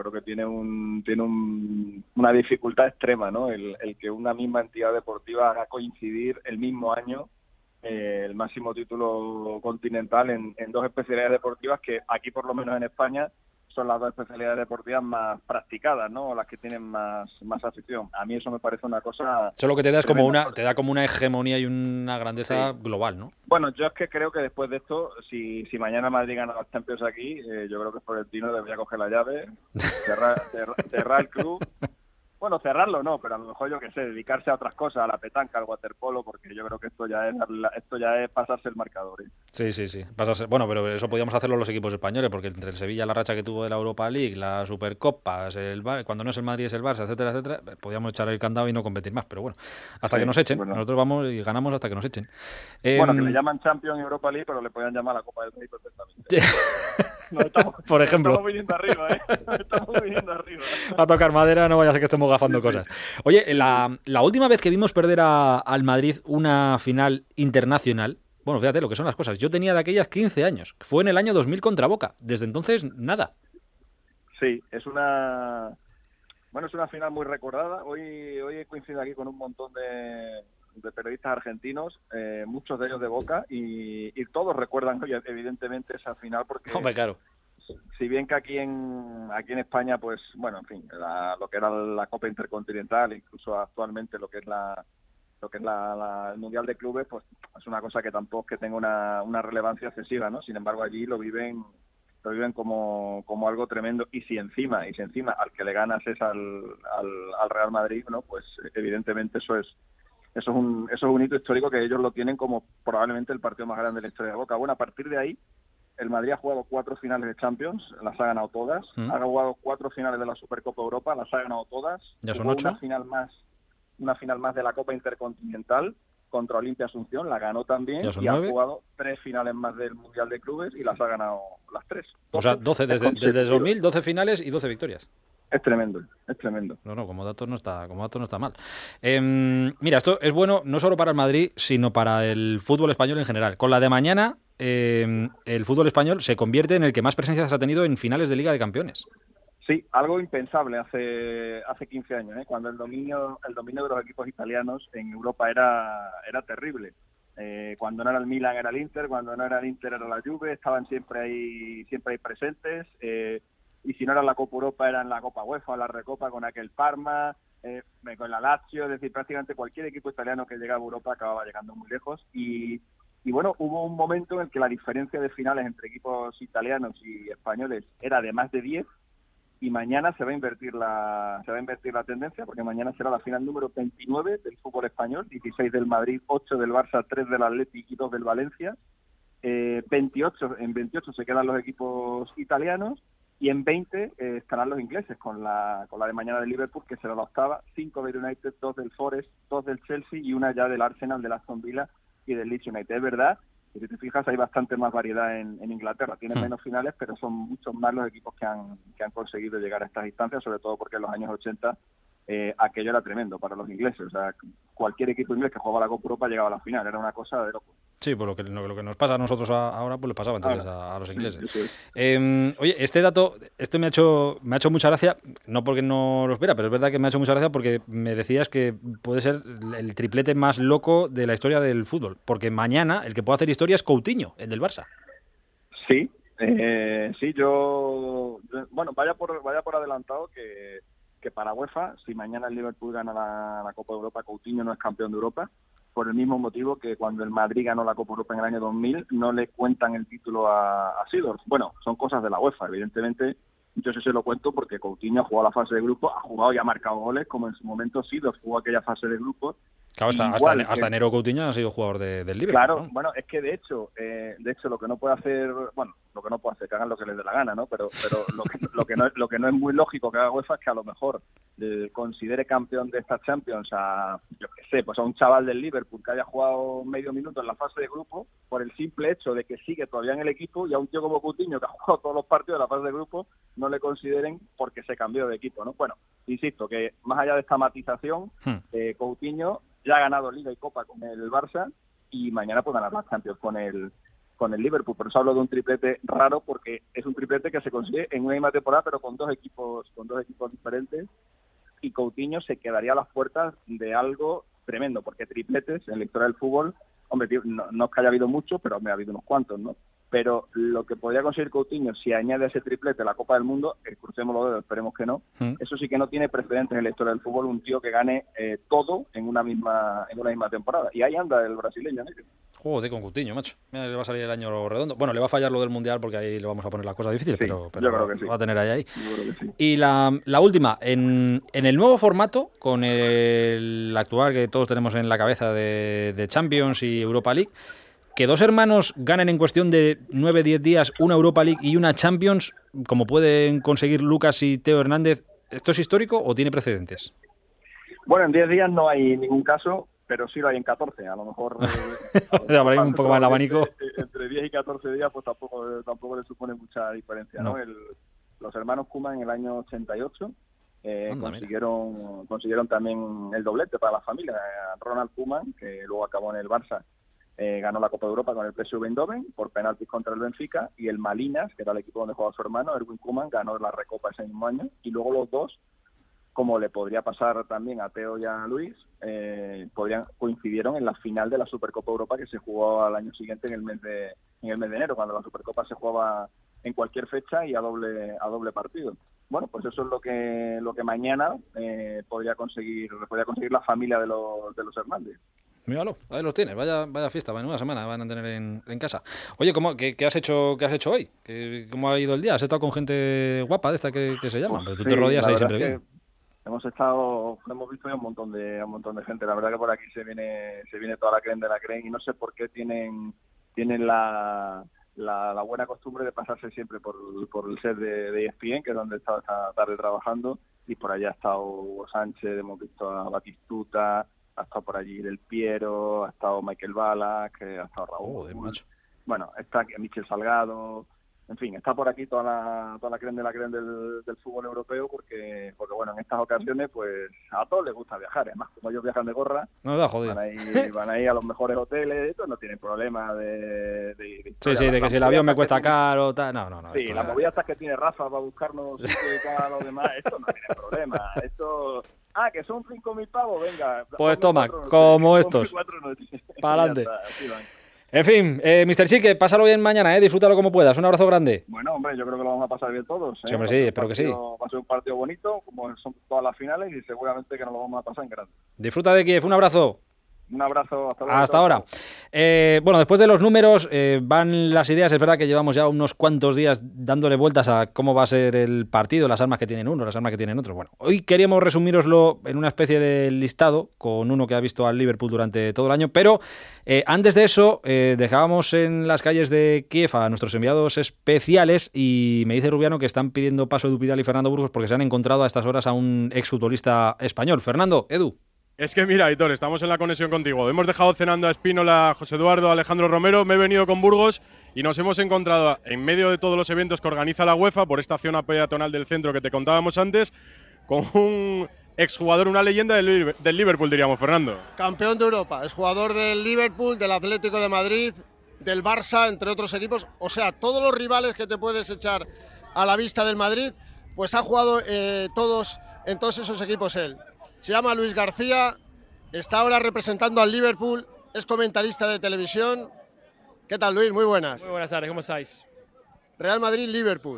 creo que una dificultad extrema, ¿no? El que una misma entidad deportiva haga coincidir el mismo año el máximo título continental en dos especialidades deportivas que aquí, por lo menos en España, son las dos especialidades deportivas más practicadas, ¿no? Las que tienen más afición. A mí eso me parece una cosa... Eso lo que te da es te da como una hegemonía y una grandeza global, ¿no? Bueno, yo es que creo que después de esto, si mañana Madrid gana los Champions aquí, yo creo que Florentino debería coger la llave, cerrar el club. Bueno, cerrarlo no, pero a lo mejor, yo qué sé, dedicarse a otras cosas, a la petanca, al waterpolo, porque yo creo que esto ya es pasarse el marcador, ¿eh? Sí. Pasarse... Bueno, pero eso podíamos hacerlo los equipos españoles, porque entre el Sevilla, la racha que tuvo de la Europa League, las Supercopas, cuando no es el Madrid es el Barça, etcétera, podíamos echar el candado y no competir más, pero bueno, hasta que nos echen. Bueno. Nosotros vamos y ganamos hasta que nos echen. Bueno, que le llaman Champions Europa League, pero le podían llamar la Copa del Rey perfectamente. Por ejemplo. Estamos viniendo arriba, ¿eh? Estamos viniendo arriba. A tocar madera, no vaya a ser que estemos gafando cosas. Oye, la última vez que vimos perder al Madrid una final internacional, bueno, fíjate lo que son las cosas, yo tenía de aquellas 15 años, fue en el año 2000 contra Boca, desde entonces nada. Sí, es una final muy recordada. Hoy he coincidido aquí con un montón de periodistas argentinos, muchos de ellos de Boca, y todos recuerdan evidentemente esa final, porque hombre, claro, si bien que aquí en España, pues bueno, en fin, lo que era la Copa Intercontinental, incluso actualmente lo que es el Mundial de Clubes, pues es una cosa que tampoco es que tenga una relevancia excesiva, ¿no? Sin embargo, allí lo viven como algo tremendo, y si encima al que le ganas es al Real Madrid, ¿no? Pues evidentemente eso es un hito histórico, que ellos lo tienen como probablemente el partido más grande de la historia de Boca. Bueno, a partir de ahí, el Madrid ha jugado 4 finales de Champions, las ha ganado todas. Ha jugado 4 finales de la Supercopa Europa, las ha ganado todas. Ya son 8. Una final más de la Copa Intercontinental contra Olimpia Asunción, la ganó también, y 9. ha jugado 3 finales más del Mundial de Clubes y las ha ganado las 3. O sea, 12 desde 2000, 12 finales y 12 victorias. Es tremendo. No, como datos no está mal. Mira, esto es bueno no solo para el Madrid, sino para el fútbol español en general. Con la de mañana, el fútbol español se convierte en el que más presencias ha tenido en finales de Liga de Campeones. Sí, algo impensable hace 15 años, ¿eh? Cuando el dominio de los equipos italianos en Europa era terrible. Cuando no era el Milan era el Inter, cuando no era el Inter era la Juve, estaban siempre ahí presentes. Y si no era la Copa Europa, era en la Copa UEFA o la Recopa con aquel Parma, con la Lazio, es decir, prácticamente cualquier equipo italiano que llegaba a Europa acababa llegando muy lejos. Y bueno, hubo un momento en el que la diferencia de finales entre equipos italianos y españoles era de más de 10, y mañana se va a invertir la tendencia, porque mañana será la final número 29 del fútbol español, 16 del Madrid, 8 del Barça, 3 del Athletic y 2 del Valencia. En 28 se quedan los equipos italianos, y en 20 estarán los ingleses, con la de mañana del Liverpool, que será la octava, 5 del United, 2 del Forest, 2 del Chelsea y una ya del Arsenal, del Aston Villa y del Leeds United. Es verdad que, si te fijas, hay bastante más variedad en Inglaterra. Tienen menos finales, pero son muchos más los equipos que han conseguido llegar a estas instancias, sobre todo porque en los años 80 aquello era tremendo para los ingleses. O sea, cualquier equipo inglés que jugaba la Copa Europa llegaba a la final, era una cosa de loco. Sí, por lo que nos pasa a nosotros ahora, pues le pasaba entonces a los ingleses. Oye, este dato me ha hecho mucha gracia, no porque no lo espera, pero es verdad que me ha hecho mucha gracia porque me decías que puede ser el triplete más loco de la historia del fútbol, porque mañana el que puede hacer historia es Coutinho, el del Barça. Sí, yo bueno, vaya por adelantado que para UEFA, si mañana el Liverpool gana la Copa de Europa, Coutinho no es campeón de Europa, por el mismo motivo que cuando el Madrid ganó la Copa Europa en el año 2000, no le cuentan el título a Seedorf. Bueno, son cosas de la UEFA, evidentemente. Yo sí se lo cuento porque Coutinho ha jugado la fase de grupos, ha jugado y ha marcado goles, como en su momento Seedorf jugó aquella fase de grupos. Claro, hasta enero Coutinho ha sido jugador del Liverpool. Claro, ¿no? Bueno, es que de hecho lo que no puede hacer, que hagan lo que les dé la gana, ¿no? Pero lo que no es muy lógico que haga UEFA es que a lo mejor considere campeón de esta Champions a un chaval del Liverpool que haya jugado medio minuto en la fase de grupo, por el simple hecho de que sigue todavía en el equipo, y a un tío como Coutinho que ha jugado todos los partidos de la fase de grupo no le consideren porque se cambió de equipo, ¿no? Bueno, insisto que más allá de esta matización, Coutinho ya ha ganado Liga y Copa con el Barça, y mañana puede ganar las Champions con el con el Liverpool. Por eso hablo de un triplete raro, porque es un triplete que se consigue en una misma temporada, pero con dos equipos diferentes, y Coutinho se quedaría a las puertas de algo tremendo, porque tripletes en la historia del fútbol, hombre, tío, no es que haya habido muchos, pero me ha habido unos cuantos, ¿no? Pero lo que podría conseguir Coutinho si añade a ese triplete la Copa del Mundo, crucemos los dedos, esperemos que no, eso sí que no tiene precedentes en la historia del fútbol, un tío que gane todo en una misma temporada. Y ahí anda el brasileño, ¿no? Joder, con Coutinho, macho. Mira, le va a salir el año redondo. Bueno, le va a fallar lo del Mundial porque ahí le vamos a poner la cosa difícil, sí, pero yo creo que sí. Va a tener ahí. Yo creo que sí. Y la última, en el nuevo formato, con el actual que todos tenemos en la cabeza de Champions y Europa League, que dos hermanos ganen en cuestión de 9-10 días una Europa League y una Champions, como pueden conseguir Lucas y Teo Hernández, ¿esto es histórico o tiene precedentes? Bueno, en 10 días no hay ningún caso, pero sí lo hay en 14. A lo mejor un poco más el abanico. Entre 10 y 14 días pues tampoco le supone mucha diferencia, ¿no? Los hermanos Koeman en el año 88 consiguieron también el doblete para la familia. Ronald Koeman, que luego acabó en el Barça, ganó la Copa de Europa con el PSV Eindhoven por penaltis contra el Benfica, y el Malinas, que era el equipo donde jugaba su hermano, Erwin Koeman, ganó la Recopa ese mismo año. Y luego los dos, como le podría pasar también a Teo y a Luis, coincidieron en la final de la Supercopa Europa, que se jugó al año siguiente en el mes de enero, cuando la Supercopa se jugaba en cualquier fecha y a doble partido. Bueno, pues eso es lo que mañana podría conseguir la familia de los Hernández. Míralo, ahí los tienes, vaya fiesta, menuda semana van a tener en casa. Oye, ¿qué has hecho hoy? ¿Cómo ha ido el día? ¿Has estado con gente guapa de esta que se llama? Pero tú te rodeas ahí siempre bien. Hemos visto ya un montón de gente. La verdad que por aquí se viene toda la creen de la creen, y no sé por qué tienen la buena costumbre de pasarse siempre por el set de ESPN, que es donde he estado esta tarde trabajando, y por allá ha estado Hugo Sánchez, hemos visto a Batistuta, ha estado por allí Del Piero, ha estado Michael Ballack, ha estado Raúl. Joder, macho. Bueno, está Michel Salgado, en fin, está por aquí toda la creen de la creen del fútbol europeo, porque bueno, en estas ocasiones pues a todos les gusta viajar, además como ellos viajan de gorra, no da jodido. Van ahí a los mejores hoteles, esto no tienen problema de sí, de que si el avión me cuesta caro, tal, no. Sí, la movida hasta que tiene Rafa para buscarnos cada los demás, esto no tiene problema, esto... que son 5.000 pavos, venga. Pues toma, como estos. Para adelante. En fin, Mr. Chique, pásalo bien mañana, disfrútalo como puedas. Un abrazo grande. Bueno, hombre, yo creo que lo vamos a pasar bien todos. Sí, hombre, sí, espero que sí. Va a ser un partido bonito, como son todas las finales, y seguramente que nos lo vamos a pasar en grande. Disfruta de Kiev, un abrazo. Un abrazo, hasta luego. Hasta ahora. Bueno, después de los números van las ideas. Es verdad que llevamos ya unos cuantos días dándole vueltas a cómo va a ser el partido, las armas que tienen uno, las armas que tienen otro. Bueno, hoy queríamos resumíroslo en una especie de listado con uno que ha visto al Liverpool durante todo el año, pero antes de eso dejábamos en las calles de Kiev a nuestros enviados especiales, y me dice Rubiano que están pidiendo paso Edu Pidal y Fernando Burgos porque se han encontrado a estas horas a un exfutbolista español. Fernando, Edu. Es que mira, Aitor, estamos en la conexión contigo. Hemos dejado cenando a Espínola, José Eduardo, Alejandro Romero, me he venido con Burgos y nos hemos encontrado en medio de todos los eventos que organiza la UEFA por esta zona peatonal del centro que te contábamos antes, con un exjugador, una leyenda del Liverpool, diríamos, Fernando. Campeón de Europa, es jugador del Liverpool, del Atlético de Madrid, del Barça, entre otros equipos. O sea, todos los rivales que te puedes echar a la vista del Madrid, pues ha jugado en todos esos equipos él. Se llama Luis García, está ahora representando al Liverpool, es comentarista de televisión. ¿Qué tal, Luis? Muy buenas. Muy buenas tardes, ¿cómo estáis? Real Madrid-Liverpool.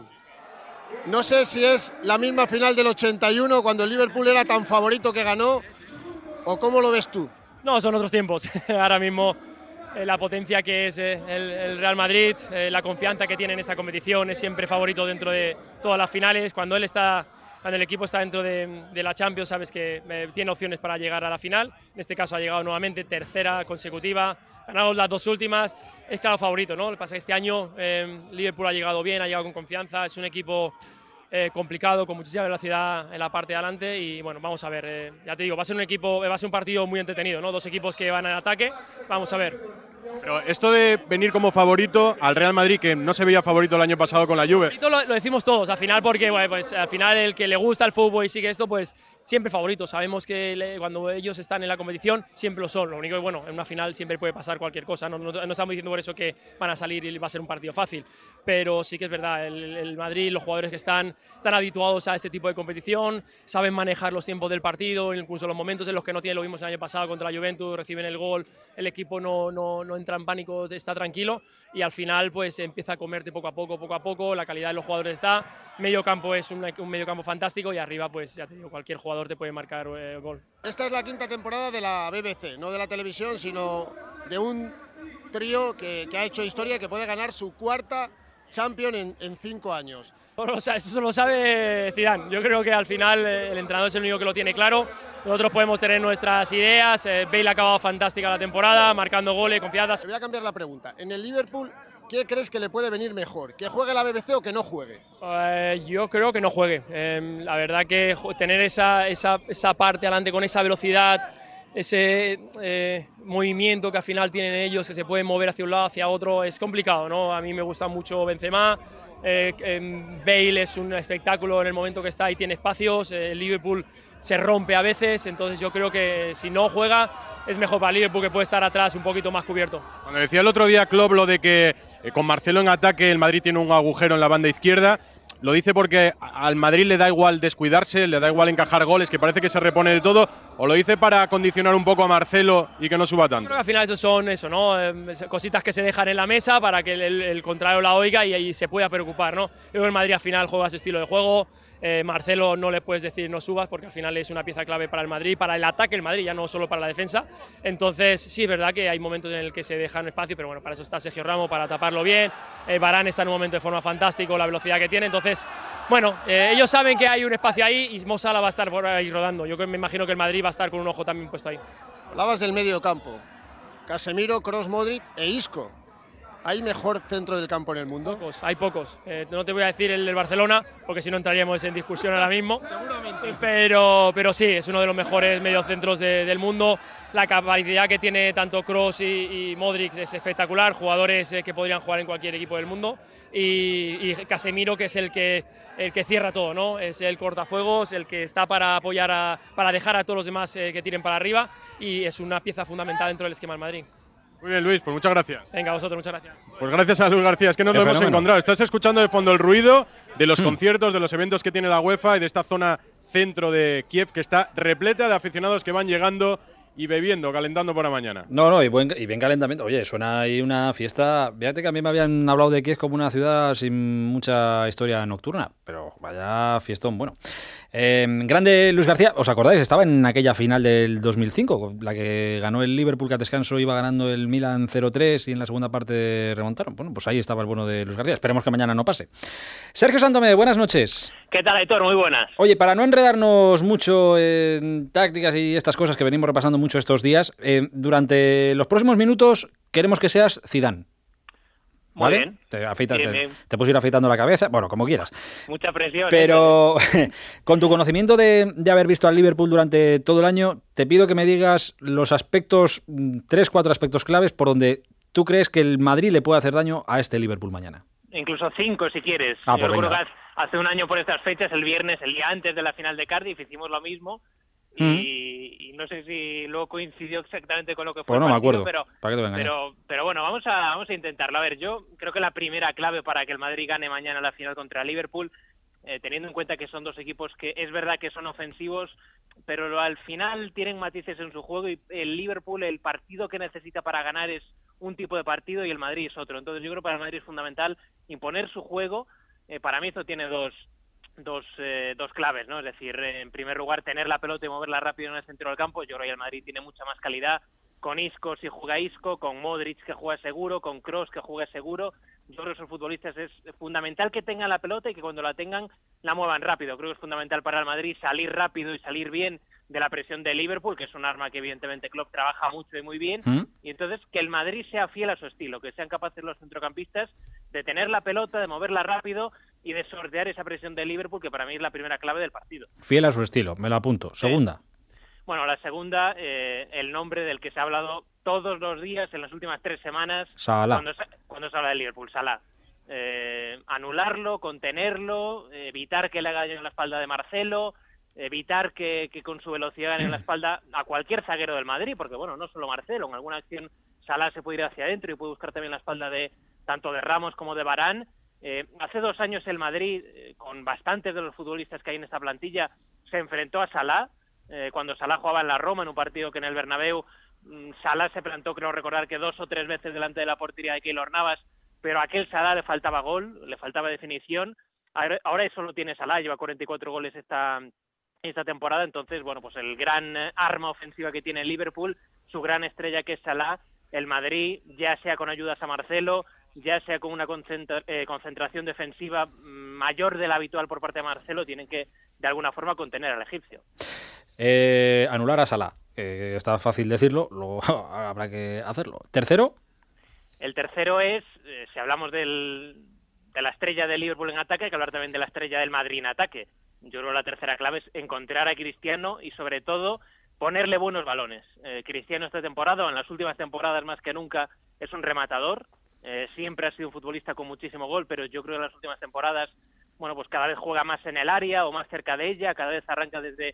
No sé si es la misma final del 81, cuando el Liverpool era tan favorito que ganó, o cómo lo ves tú. No, son otros tiempos. Ahora mismo la potencia que es el Real Madrid, la confianza que tiene en esta competición, es siempre favorito dentro de todas las finales. Cuando el equipo está dentro de la Champions, sabes que tiene opciones para llegar a la final. En este caso ha llegado nuevamente, tercera consecutiva, ganado las dos últimas, es claro favorito, ¿no? Lo que pasa es que este año Liverpool ha llegado bien, ha llegado con confianza, es un equipo complicado, con muchísima velocidad en la parte de adelante, y bueno, vamos a ver, ya te digo, va a ser un partido muy entretenido, ¿no? Dos equipos que van al ataque, vamos a ver. Pero esto de venir como favorito al Real Madrid, que no se veía favorito el año pasado con la Juve. Lo decimos todos, al final, porque bueno, pues al final el que le gusta el fútbol y sigue esto, pues siempre favoritos. Sabemos que cuando ellos están en la competición siempre lo son. Lo único que, bueno, en una final siempre puede pasar cualquier cosa. No estamos diciendo por eso que van a salir y va a ser un partido fácil. Pero sí que es verdad, el Madrid, los jugadores que están habituados a este tipo de competición, saben manejar los tiempos del partido, incluso los momentos en los que no tienen, lo vimos el año pasado contra la Juventus, reciben el gol, el equipo no entra en pánico, está tranquilo y al final pues empieza a comerte poco a poco, la calidad de los jugadores está, medio campo es un medio campo fantástico y arriba pues ya te digo, cualquier jugador te puede marcar gol. Esta es la quinta temporada de la BBC, no de la televisión, sino de un trío que ha hecho historia, que puede ganar su cuarta Champions en 5 años. O sea, eso lo sabe Zidane. Yo creo que al final el entrenador es el único que lo tiene claro. Nosotros podemos tener nuestras ideas. Bale ha acabado fantástica la temporada, marcando goles, confiadas. Te voy a cambiar la pregunta. En el Liverpool, ¿qué crees que le puede venir mejor? ¿Que juegue la BBC o que no juegue? Yo creo que no juegue. La verdad que tener esa parte adelante con esa velocidad, ese movimiento que al final tienen ellos, que se pueden mover hacia un lado, hacia otro, es complicado, ¿no? A mí me gusta mucho Benzema. Bale es un espectáculo en el momento que está y tiene espacios. El Liverpool se rompe a veces, entonces yo creo que si no juega es mejor para el Liverpool, que puede estar atrás un poquito más cubierto. Cuando decía el otro día Klopp lo de que con Marcelo en ataque el Madrid tiene un agujero en la banda izquierda, lo dice porque al Madrid le da igual descuidarse, le da igual encajar goles, que parece que se repone de todo, o lo dice para condicionar un poco a Marcelo y que no suba tanto. Creo que al final eso son ¿no? Cositas que se dejan en la mesa para que el contrario la oiga y ahí se pueda preocupar, ¿no? Yo creo que el Madrid al final juega su estilo de juego. Marcelo no le puedes decir no subas porque al final es una pieza clave para el Madrid, para el ataque del Madrid, ya no solo para la defensa. Entonces sí es verdad que hay momentos en el que se dejan espacio, pero bueno, para eso está Sergio Ramos, para taparlo bien. Varane está en un momento de forma fantástica, la velocidad que tiene. Entonces, bueno, ellos saben que hay un espacio ahí y Mo Salah va a estar por ahí rodando. Yo me imagino que el Madrid va a estar con un ojo también puesto ahí. Hablabas del medio campo. Casemiro, Kroos, Modric e Isco. ¿Hay mejor centro del campo en el mundo? Hay pocos. No te voy a decir el del Barcelona, porque si no entraríamos en discusión ahora mismo. Seguramente. Pero sí, es uno de los mejores mediocentros del mundo. La capacidad que tiene tanto Kroos y Modric es espectacular. Jugadores que podrían jugar en cualquier equipo del mundo. Y Casemiro, que es el que cierra todo, ¿no? Es el cortafuegos, el que está para apoyar, para dejar a todos los demás que tiren para arriba. Y es una pieza fundamental dentro del esquema del Madrid. Muy bien, Luis, pues muchas gracias. Venga, vosotros, muchas gracias. Pues gracias a Luis García, es que nos lo hemos encontrado. Estás escuchando de fondo el ruido de los conciertos, de los eventos que tiene la UEFA y de esta zona centro de Kiev que está repleta de aficionados que van llegando y bebiendo, calentando para mañana. No, y bien calentamiento. Oye, suena ahí una fiesta. Fíjate que a mí me habían hablado de Kiev como una ciudad sin mucha historia nocturna, pero vaya fiestón, bueno. Grande Luis García, ¿os acordáis? Estaba en aquella final del 2005, la que ganó el Liverpool, que a descanso iba ganando el Milan 0-3 y en la segunda parte remontaron. Bueno, pues ahí estaba el bueno de Luis García. Esperemos que mañana no pase. Sergio Santomé, buenas noches. ¿Qué tal, Aitor? Muy buenas. Oye, para no enredarnos mucho en tácticas y estas cosas que venimos repasando mucho estos días, durante los próximos minutos queremos que seas Zidane. ¿Vale? Muy bien. Te puedo ir afeitando la cabeza, bueno, como quieras. Mucha presión. Pero con tu conocimiento de haber visto al Liverpool durante todo el año, te pido que me digas los aspectos, 3-4 aspectos claves por donde tú crees que el Madrid le puede hacer daño a este Liverpool mañana. Incluso 5 si quieres. Yo recuerdo que hace un año por estas fechas, el viernes, el día antes de la final de Cardiff, hicimos lo mismo. Y no sé si luego coincidió exactamente con lo que fue pues no el partido, me acuerdo. pero bueno, vamos a intentarlo. A ver, yo creo que la primera clave para que el Madrid gane mañana la final contra el Liverpool, teniendo en cuenta que son dos equipos que es verdad que son ofensivos, pero al final tienen matices en su juego y el Liverpool, el partido que necesita para ganar es un tipo de partido y el Madrid es otro. Entonces yo creo que para el Madrid es fundamental imponer su juego. Para mí esto tiene dos claves, ¿no? Es decir, en primer lugar, tener la pelota y moverla rápido en el centro del campo. Yo creo que el Madrid tiene mucha más calidad con Isco si juega Isco, con Modric que juega seguro, con Kroos que juega seguro. Yo creo que esos futbolistas es fundamental que tengan la pelota y que cuando la tengan la muevan rápido. Creo que es fundamental para el Madrid salir rápido y salir bien de la presión de Liverpool, que es un arma que evidentemente Klopp trabaja mucho y muy bien. Y entonces que el Madrid sea fiel a su estilo, que sean capaces los centrocampistas de tener la pelota, de moverla rápido y de sortear esa presión de Liverpool, que para mí es la primera clave del partido. Fiel a su estilo, me lo apunto. Segunda. Bueno, la segunda, el nombre del que se ha hablado todos los días en las últimas 3 semanas, Salah. Cuando se habla de Liverpool, Salah. Anularlo, contenerlo, evitar que le haga daño en la espalda de Marcelo, evitar que con su velocidad gane en la espalda a cualquier zaguero del Madrid, porque bueno, no solo Marcelo, en alguna acción Salah se puede ir hacia adentro y puede buscar también la espalda de tanto de Ramos como de Varane. Hace 2 años el Madrid, con bastantes de los futbolistas que hay en esta plantilla, se enfrentó a Salah, cuando Salah jugaba en la Roma, en un partido que en el Bernabéu, Salah se plantó, creo recordar que 2 o 3 veces delante de la portería de Keylor Navas, pero a aquel Salah le faltaba gol, le faltaba definición. Ahora eso lo tiene Salah, lleva 44 goles esta temporada, entonces, bueno, pues el gran arma ofensiva que tiene el Liverpool, su gran estrella que es Salah, el Madrid, ya sea con ayudas a Marcelo, ya sea con una concentración defensiva mayor de la habitual por parte de Marcelo, tienen que de alguna forma contener al egipcio. Anular a Salah, está fácil decirlo, luego habrá que hacerlo. ¿Tercero? El tercero es, si hablamos de la estrella del Liverpool en ataque, hay que hablar también de la estrella del Madrid en ataque. Yo creo que la tercera clave es encontrar a Cristiano y sobre todo ponerle buenos balones. Cristiano esta temporada, o en las últimas temporadas más que nunca, es un rematador. Siempre ha sido un futbolista con muchísimo gol, pero yo creo que en las últimas temporadas, bueno, pues cada vez juega más en el área o más cerca de ella, cada vez arranca desde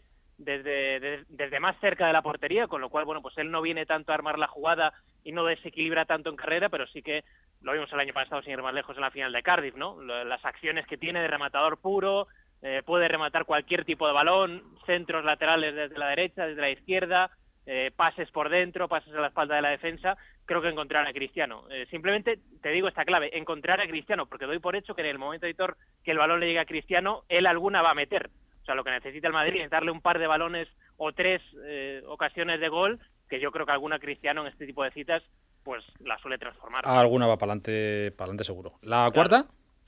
más cerca de la portería, con lo cual, bueno, pues él no viene tanto a armar la jugada y no desequilibra tanto en carrera, pero sí que lo vimos el año pasado, sin ir más lejos, en la final de Cardiff, ¿no? Las acciones que tiene de rematador puro, puede rematar cualquier tipo de balón, centros laterales desde la derecha, desde la izquierda, pases por dentro, pases a la espalda de la defensa. Creo que encontrar a Cristiano. Simplemente te digo esta clave, encontrar a Cristiano, porque doy por hecho que en el momento, Editor, que el balón le llegue a Cristiano, él alguna va a meter. O sea, lo que necesita el Madrid es darle un par de balones o 3 ocasiones de gol, que yo creo que alguna Cristiano en este tipo de citas pues la suele transformar. Alguna va para adelante seguro. ¿La cuarta?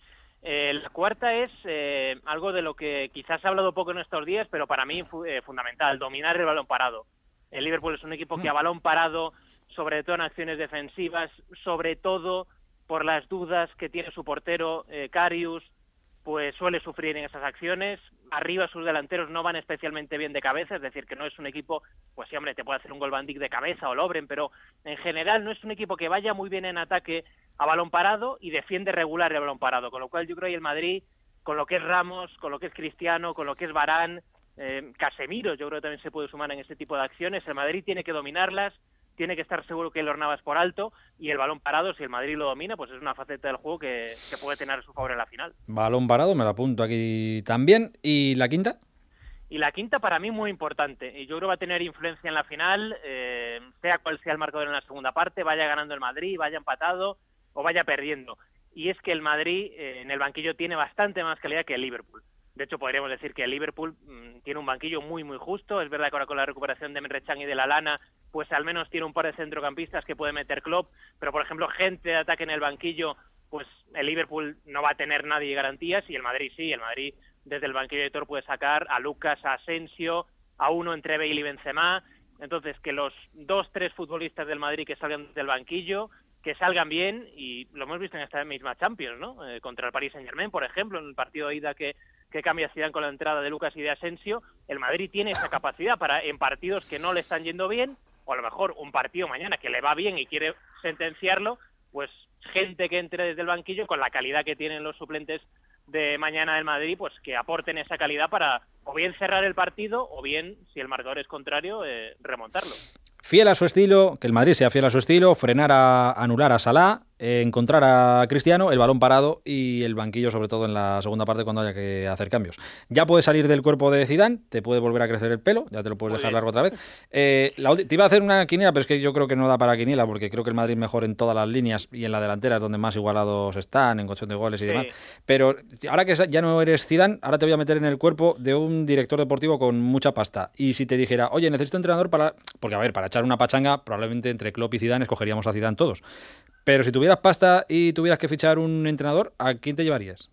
La cuarta es algo de lo que quizás se ha hablado poco en estos días, pero para mí fundamental, dominar el balón parado. El Liverpool es un equipo que a balón parado, sobre todo en acciones defensivas, sobre todo por las dudas que tiene su portero Karius, pues suele sufrir en esas acciones. Arriba sus delanteros no van especialmente bien de cabeza, es decir, que no es un equipo, pues sí, hombre, te puede hacer un gol Van Dijk de cabeza o Lovren, pero en general no es un equipo que vaya muy bien en ataque a balón parado y defiende regular el balón parado, con lo cual yo creo que el Madrid, con lo que es Ramos, con lo que es Cristiano, con lo que es Varane, Casemiro, yo creo que también se puede sumar en este tipo de acciones. El Madrid tiene que dominarlas, tiene que estar seguro que Keylor Navas por alto, y el balón parado, si el Madrid lo domina, pues es una faceta del juego que puede tener a su favor en la final. Balón parado, me lo apunto aquí también. ¿Y la quinta? Y la quinta para mí muy importante, y yo creo que va a tener influencia en la final, sea cual sea el marcador en la segunda parte, vaya ganando el Madrid, vaya empatado o vaya perdiendo. Y es que el Madrid en el banquillo tiene bastante más calidad que el Liverpool. De hecho, podríamos decir que el Liverpool tiene un banquillo muy, muy justo. Es verdad que ahora con la recuperación de Emre Can y de Lallana, pues al menos tiene un par de centrocampistas que puede meter Klopp. Pero, por ejemplo, gente de ataque en el banquillo, pues el Liverpool no va a tener nadie garantías, y el Madrid sí. El Madrid desde el banquillo de Tor puede sacar a Lucas, a Asensio, a uno entre Bale y Benzema. Entonces, que los 2-3 futbolistas del Madrid que salgan del banquillo, que salgan bien, y lo hemos visto en esta misma Champions, ¿no? Contra el Paris Saint-Germain, por ejemplo, en el partido de ida que cambia Zidane con la entrada de Lucas y de Asensio. El Madrid tiene esa capacidad para, en partidos que no le están yendo bien, o a lo mejor un partido mañana que le va bien y quiere sentenciarlo, pues gente que entre desde el banquillo con la calidad que tienen los suplentes de mañana del Madrid, pues que aporten esa calidad para o bien cerrar el partido o bien, si el marcador es contrario, remontarlo. Fiel a su estilo, que el Madrid sea fiel a su estilo, anular a Salah, encontrar a Cristiano, el balón parado y el banquillo, sobre todo en la segunda parte cuando haya que hacer cambios. Ya puedes salir del cuerpo de Zidane, te puede volver a crecer el pelo, ya te lo puedes dejar largo otra vez. Te iba a hacer una quiniela, pero es que yo creo que no da para quiniela, porque creo que el Madrid es mejor en todas las líneas y en la delantera es donde más igualados están, en cuestión de goles y demás. Pero ahora que ya no eres Zidane, ahora te voy a meter en el cuerpo de un director deportivo con mucha pasta. Y si te dijera, oye, necesito entrenador porque a ver, para echar una pachanga, probablemente entre Klopp y Zidane escogeríamos a Zidane todos. Pero si tuvieras pasta y tuvieras que fichar un entrenador, ¿a quién te llevarías?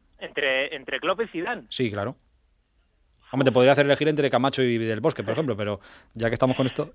¿Entre Klopp y Zidane? Sí, claro. Hombre, te podría hacer elegir entre Camacho y Del Bosque, por ejemplo, pero ya que estamos con esto...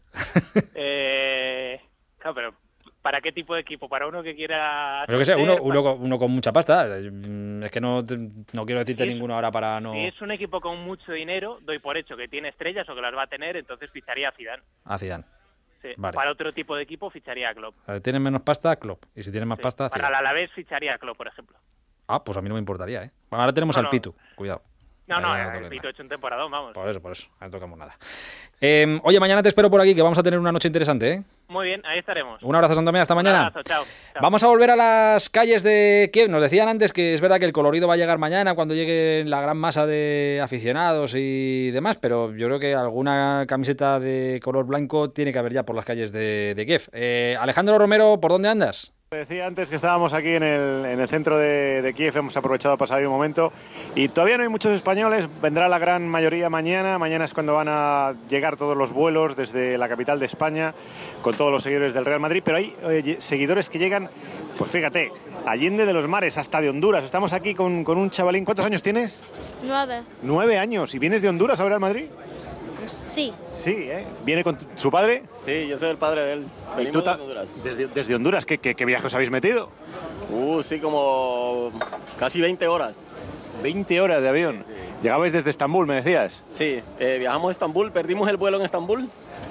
Claro, pero ¿para qué tipo de equipo? ¿Para uno que quiera...? Yo que sé, uno con mucha pasta. Es que no quiero decirte ninguno ahora para no... Si es un equipo con mucho dinero, doy por hecho que tiene estrellas o que las va a tener, entonces ficharía a Zidane. A Zidane. Sí. Vale. Para otro tipo de equipo ficharía a Klopp. ¿Tienes menos pasta? Klopp. Y si tienes más pasta... Para Zidane. el Alavés ficharía a Klopp, por ejemplo. Ah, pues a mí no me importaría, ¿eh? Ahora tenemos al Pitu. Cuidado. No, Pito ha hecho un temporadón, vamos. Por eso, no tocamos nada. Oye, mañana te espero por aquí, que vamos a tener una noche interesante, ¿eh? Muy bien, ahí estaremos. Un abrazo, Santomé, hasta mañana. Un abrazo, chao. Vamos a volver a las calles de Kiev. Nos decían antes que es verdad que el colorido va a llegar mañana cuando llegue la gran masa de aficionados y demás, pero yo creo que alguna camiseta de color blanco tiene que haber ya por las calles de Kiev. Alejandro Romero, ¿por dónde andas? Decía antes que estábamos aquí en el centro de Kiev, hemos aprovechado para salir un momento y todavía no hay muchos españoles, vendrá la gran mayoría mañana es cuando van a llegar todos los vuelos desde la capital de España con todos los seguidores del Real Madrid, pero hay seguidores que llegan, pues fíjate, allende de los mares, hasta de Honduras. Estamos aquí con un chavalín. ¿Cuántos años tienes? 9. 9 años. ¿Y vienes de Honduras a ver al Madrid? Sí. Sí, ¿eh? ¿Viene con su padre? Sí, yo soy el padre de él. ¿Y tú de Honduras? Desde Honduras, ¿qué viajes habéis metido? Sí, como casi 20 horas. 20 horas de avión. Sí. ¿Llegabais desde Estambul, me decías? Sí, viajamos a Estambul, perdimos el vuelo en Estambul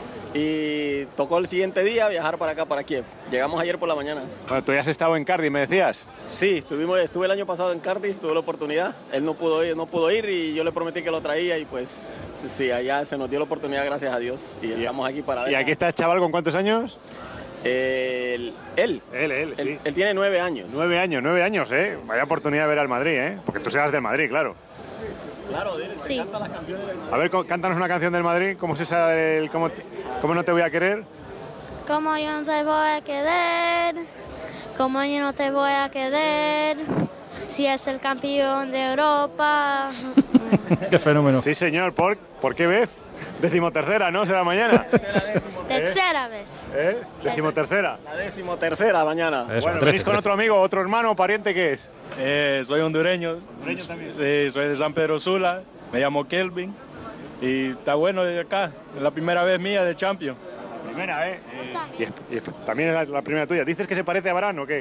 y tocó el siguiente día viajar para acá, para Kiev. Llegamos ayer por la mañana. Bueno, ¿tú ya has estado en Cardiff, me decías? Sí, estuve el año pasado en Cardiff, tuve la oportunidad. Él no pudo ir y yo le prometí que lo traía y pues sí, allá se nos dio la oportunidad, gracias a Dios. Y estamos aquí para... ¿Y aquí está el chaval con cuántos años? Él, sí. Él tiene 9 años. 9 años, ¿eh? Vaya oportunidad de ver al Madrid, ¿eh? Porque tú serás del Madrid, claro. Claro, sí. Canta las canciones del Madrid. A ver, cántanos una canción del Madrid. ¿Cómo es esa del ¿Cómo no te voy a querer? Como yo no te voy a querer, como yo no te voy a querer, si es el campeón de Europa. Qué fenómeno. Sí, señor. ¿Por qué vez? 13ª, ¿no? Será mañana. Tercera vez. 13ª. La 13ª mañana. Eso, bueno, 13. venís con otro amigo, otro hermano, pariente, ¿qué es? Soy hondureño. ¿Hondureño también? Soy de San Pedro Sula. Me llamo Kelvin. Y está bueno desde acá. Es la primera vez mía de Champions. La primera, ¿eh? Y también es la primera tuya. ¿Dices que se parece a Varane o qué?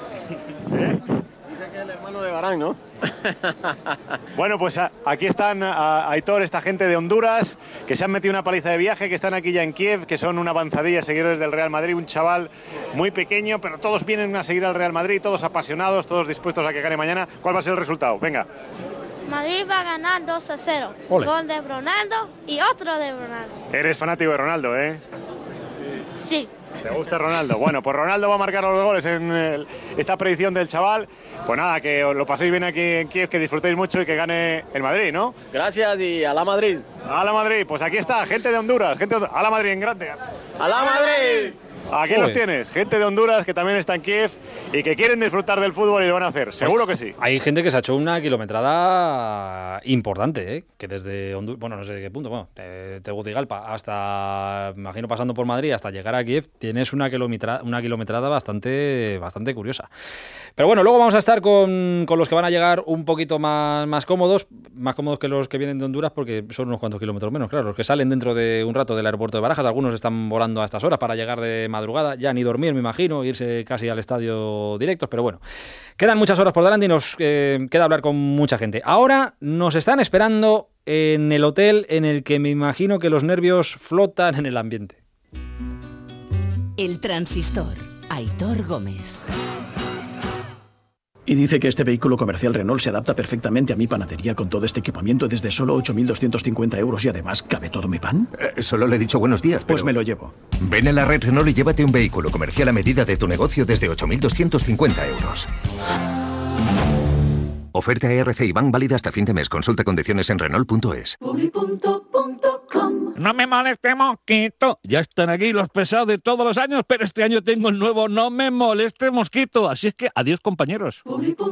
Dice que es el hermano de Varane, ¿no? Bueno, pues aquí están Aitor, esta gente de Honduras, que se han metido una paliza de viaje, que están aquí ya en Kiev, que son una avanzadilla de seguidores del Real Madrid, un chaval muy pequeño, pero todos vienen a seguir al Real Madrid, todos apasionados, todos dispuestos a que gane mañana. ¿Cuál va a ser el resultado? Venga. Madrid va a ganar 2-0. Ole. Gol de Ronaldo y otro de Ronaldo. Eres fanático de Ronaldo, ¿eh? Sí. ¿Te gusta Ronaldo? Bueno, pues Ronaldo va a marcar los goles en esta predicción del chaval. Pues nada, que os lo paséis bien aquí en Kiev, que disfrutéis mucho y que gane el Madrid, ¿no? Gracias y a la Madrid. ¡A la Madrid! Pues aquí está, gente de Honduras, ¡a la Madrid en grande! ¡A la Madrid! Aquí los tienes, gente de Honduras que también está en Kiev y que quieren disfrutar del fútbol y lo van a hacer, seguro que sí. Hay gente que se ha hecho una kilometrada importante, ¿eh? Que desde Honduras, bueno, no sé de qué punto, bueno, Tegucigalpa hasta, imagino, pasando por Madrid hasta llegar a Kiev, tienes una kilometrada bastante curiosa. Pero bueno, luego vamos a estar con los que van a llegar un poquito más cómodos que los que vienen de Honduras, porque son unos cuantos kilómetros menos, claro. Los que salen dentro de un rato del aeropuerto de Barajas, algunos están volando a estas horas para llegar de madrugada, ya ni dormir, me imagino, irse casi al estadio directos, pero bueno, quedan muchas horas por delante y nos queda hablar con mucha gente. Ahora nos están esperando en el hotel en el que me imagino que los nervios flotan en el ambiente. El Transistor, Aitor Gómez. Y dice que este vehículo comercial Renault se adapta perfectamente a mi panadería con todo este equipamiento desde solo 8.250 euros y además, ¿cabe todo mi pan? Solo le he dicho buenos días, pero... Pues me lo llevo. Ven a la red Renault y llévate un vehículo comercial a medida de tu negocio desde 8.250 euros. Oferta ERC y Bank válida hasta fin de mes. Consulta condiciones en Renault.es. No me moleste, mosquito. Ya están aquí los pesados de todos los años, pero este año tengo el nuevo No me moleste, mosquito. Así es que adiós, compañeros.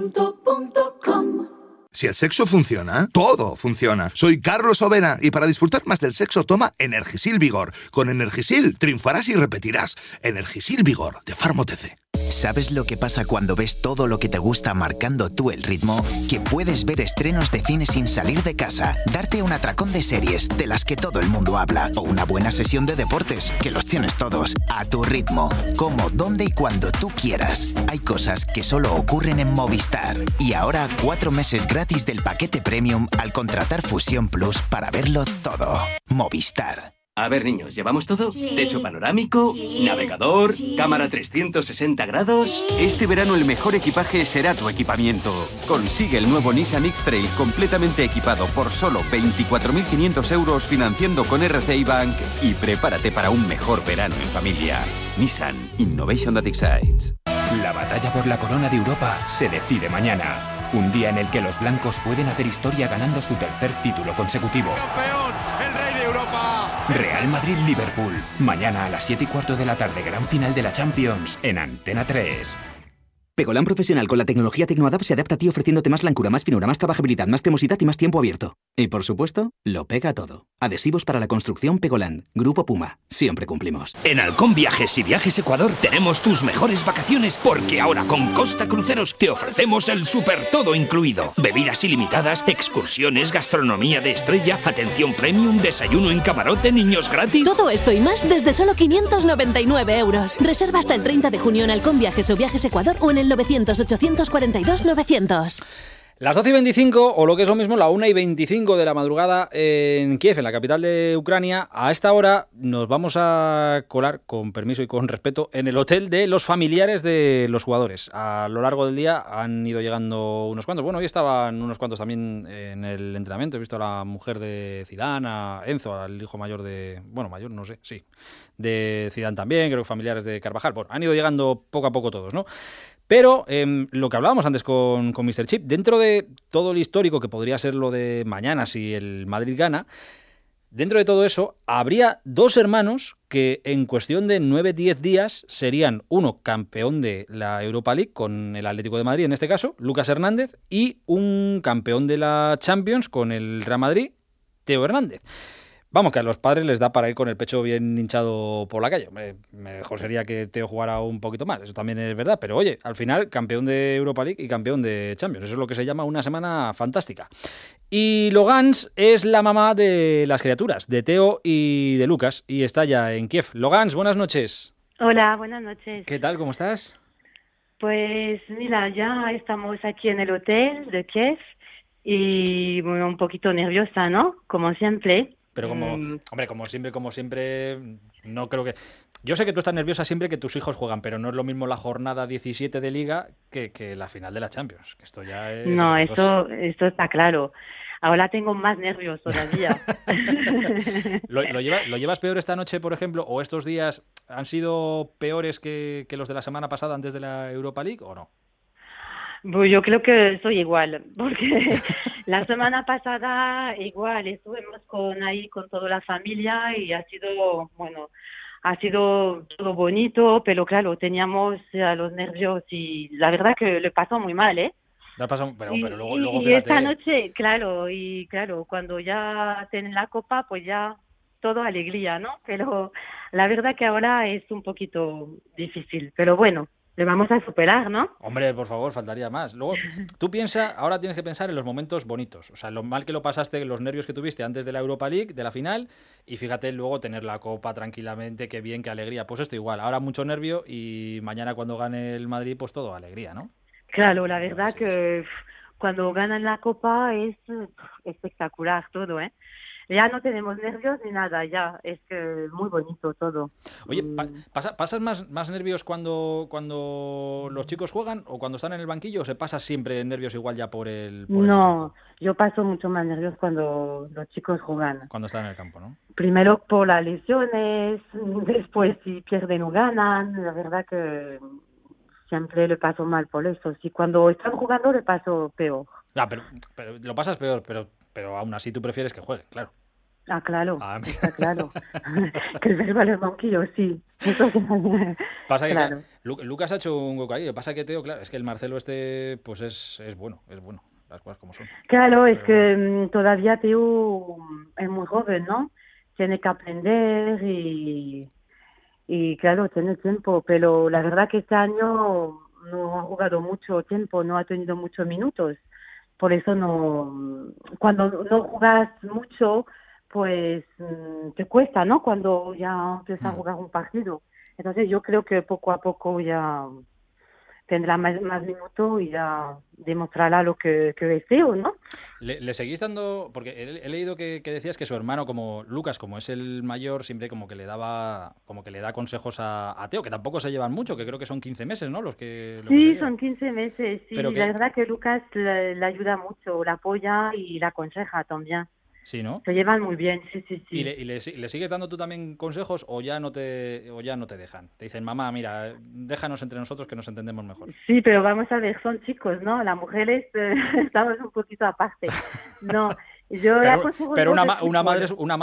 Si el sexo funciona, todo funciona. Soy Carlos Overa y para disfrutar más del sexo toma Energisil Vigor. Con Energisil triunfarás y repetirás. Energisil Vigor de Pharma OTC. ¿Sabes lo que pasa cuando ves todo lo que te gusta marcando tú el ritmo? Que puedes ver estrenos de cine sin salir de casa, darte un atracón de series de las que todo el mundo habla o una buena sesión de deportes, que los tienes todos, a tu ritmo, como, dónde y cuando tú quieras. Hay cosas que solo ocurren en Movistar. Y ahora 4 meses gratis del paquete premium al contratar Fusión Plus para verlo todo. Movistar. A ver, niños, ¿llevamos todo? Sí. Techo panorámico, Sí. navegador, Sí. cámara 360 grados. Sí. Este verano el mejor equipaje será tu equipamiento. Consigue el nuevo Nissan X-Trail completamente equipado por solo 24.500 euros financiando con RCI Bank y prepárate para un mejor verano en familia. Nissan Innovation that excites. La batalla por la corona de Europa se decide mañana. Un día en el que los blancos pueden hacer historia ganando su tercer título consecutivo. ¡Campeón! ¡El rey de Europa! Real Madrid-Liverpool. Mañana a las 7:15 de la tarde, gran final de la Champions en Antena 3. Pegolan Profesional con la tecnología TecnoAdapt se adapta a ti ofreciéndote más blancura, más finura, más trabajabilidad, más cremosidad y más tiempo abierto. Y por supuesto, lo pega todo. Adhesivos para la construcción Pegolan. Grupo Puma. Siempre cumplimos. En Halcón Viajes y Viajes Ecuador tenemos tus mejores vacaciones porque ahora con Costa Cruceros te ofrecemos el super todo incluido. Bebidas ilimitadas, excursiones, gastronomía de estrella, atención premium, desayuno en camarote, niños gratis. Todo esto y más desde solo 599 euros. Reserva hasta el 30 de junio en Halcón Viajes o Viajes Ecuador o en el 900-842-900. Las 12:25, o lo que es lo mismo, la 1:25 de la madrugada en Kiev, en la capital de Ucrania. A esta hora nos vamos a colar, con permiso y con respeto, en el hotel de los familiares de los jugadores. A lo largo del día han ido llegando unos cuantos. Bueno, hoy estaban unos cuantos también en el entrenamiento. He visto a la mujer de Zidane, a Enzo, al hijo mayor de... Bueno, mayor, no sé, sí. De Zidane también, creo que familiares de Carvajal. Bueno, han ido llegando poco a poco todos, ¿no? Pero lo que hablábamos antes con Mr. Chip, dentro de todo el histórico que podría ser lo de mañana si el Madrid gana, dentro de todo eso habría dos hermanos que en cuestión de 9-10 días serían uno campeón de la Europa League con el Atlético de Madrid en este caso, Lucas Hernández, y un campeón de la Champions con el Real Madrid, Teo Hernández. Vamos, que a los padres les da para ir con el pecho bien hinchado por la calle. Mejor sería que Teo jugara un poquito más, eso también es verdad. Pero oye, al final, campeón de Europa League y campeón de Champions. Eso es lo que se llama una semana fantástica. Y Logans es la mamá de las criaturas, de Teo y de Lucas, y está ya en Kiev. Logans, buenas noches. Hola, buenas noches. ¿Qué tal? ¿Cómo estás? Pues mira, ya estamos aquí en el hotel de Kiev y bueno, un poquito nerviosa, ¿no? Como siempre. Pero hombre, como siempre, no creo que... Yo sé que tú estás nerviosa siempre que tus hijos juegan, pero no es lo mismo la jornada 17 de Liga que la final de la Champions. Que esto ya es... No, esto está claro. Ahora tengo más nervios todavía. ¿Lo llevas peor esta noche, por ejemplo, o estos días han sido peores que los de la semana pasada antes de la Europa League, o no? Pues yo creo que soy igual, porque la semana pasada igual estuvimos con toda la familia y ha sido todo bonito, pero claro, teníamos los nervios y la verdad que le pasó muy mal, ¿eh? Pero luego y fíjate... esta noche, claro, cuando ya tienen la copa, pues ya todo alegría, ¿no? Pero la verdad que ahora es un poquito difícil, pero bueno. Le vamos a superar, ¿no? Hombre, por favor, faltaría más. Luego, tú ahora tienes que pensar en los momentos bonitos. O sea, lo mal que lo pasaste, los nervios que tuviste antes de la Europa League, de la final, y fíjate luego tener la Copa tranquilamente, qué bien, qué alegría. Pues esto igual, ahora mucho nervio y mañana cuando gane el Madrid, pues todo alegría, ¿no? Claro, la verdad que cuando ganan la Copa es espectacular todo, ¿eh? Ya no tenemos nervios ni nada, ya es que muy bonito todo. Oye, ¿pasas más nervios cuando los chicos juegan o cuando están en el banquillo o se pasa siempre nervios igual ya por el No, yo paso mucho más nervios cuando los chicos juegan. Cuando están en el campo, ¿no? Primero por las lesiones, después si pierden o ganan, la verdad que siempre le paso mal por eso. Si cuando están jugando le paso peor. Pero lo pasas peor, pero aún así tú prefieres que juegue, claro. Ah, claro, está claro. Que el verbo al banquillo, sí. Eso pasa que claro. Lucas ha hecho un hueco ahí. Lo que pasa que Teo, claro, es que el Marcelo pues es bueno, las cosas como son. Claro, es que todavía Teo es muy joven, ¿no? Tiene que aprender y claro, tiene tiempo, pero la verdad que este año no ha jugado mucho tiempo, no ha tenido muchos minutos. Por eso cuando no jugas mucho, pues te cuesta, ¿no? Cuando ya empiezas a jugar un partido. Entonces yo creo que poco a poco ya tendrá más minutos y ya demostrará lo que es Teo, ¿no? ¿Le seguís dando? Porque he leído que decías que su hermano, como Lucas, como es el mayor, siempre como que le da consejos a Teo, que tampoco se llevan mucho, que creo que son 15 meses, ¿no? Sí, son 15 meses, sí. Pero la verdad que Lucas le ayuda mucho, la apoya y la aconseja también. Sí, ¿no? Se llevan muy bien, sí. ¿Y le sigues dando tú también consejos o ya no te dejan? Te dicen, mamá, mira, déjanos entre nosotros que nos entendemos mejor. Sí, pero vamos a ver, son chicos, ¿no? Las mujeres estamos un poquito aparte. No, yo pero una madre